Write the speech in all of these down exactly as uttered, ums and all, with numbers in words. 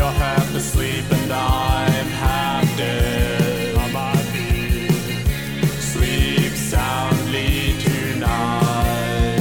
You're half asleep and I'm half dead. I might be. Sleep soundly tonight.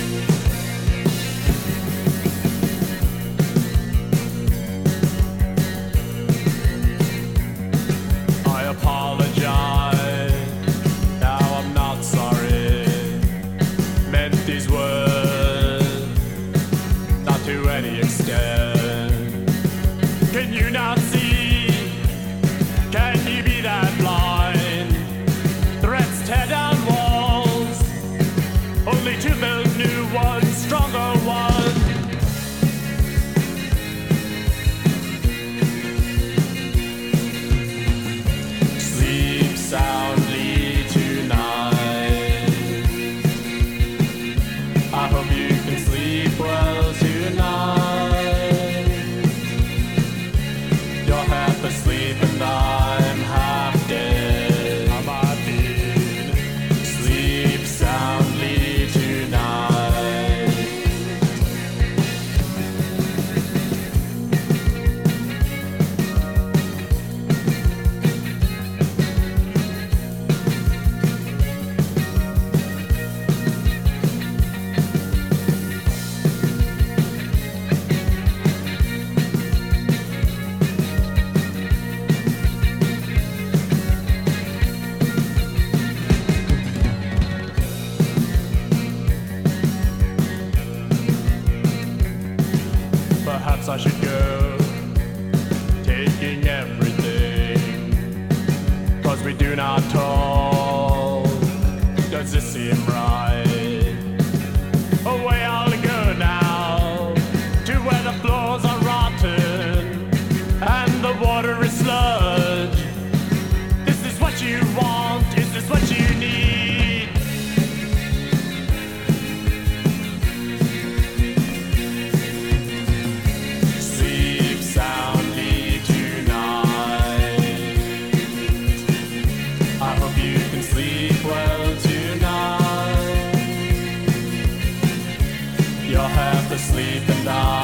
I apologize. Now I'm not sorry. Meant these words not to any extent. Can you not see? Can you be that blind? Threats tear down walls, only to build new ones, stronger ones. Sleep soundly tonight. I hope you can sleep well tonight. Asleep and I'm half dead. I might be. Sleep soundly tonight. Perhaps I should go, taking everything, 'cause we do not talk. Does this seem right? Away I'll go now, to where the floors are rotten and the water is sludge. This is what you want, is this what you need? Sleep well tonight. You're half asleep and I